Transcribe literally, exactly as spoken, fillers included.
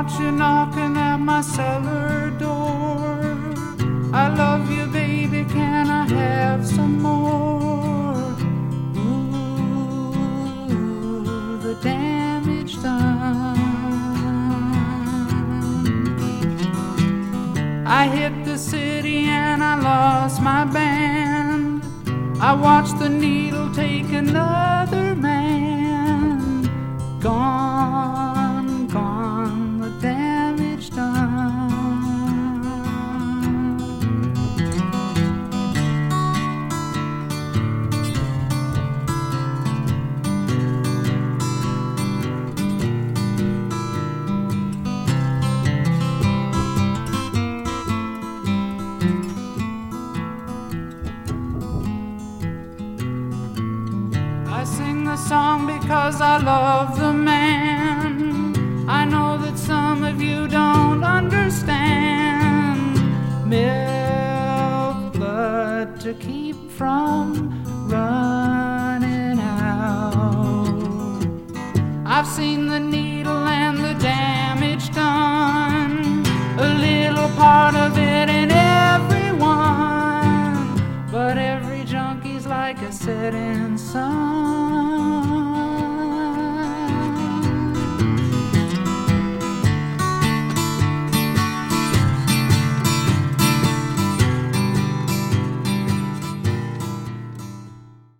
want you knocking at my cellar door. I love you, baby, can I have some more? Ooh, the damage done. I hit the city and I lost my band. I watched the needle take another man. Gone, gone, the damage done. I sing the song because I love the man. I know that some of you don't understand. Milk blood to keep from running out. I've seen the needle and the damage done, a little part of it in everyone, but every junkie's like a setting sun.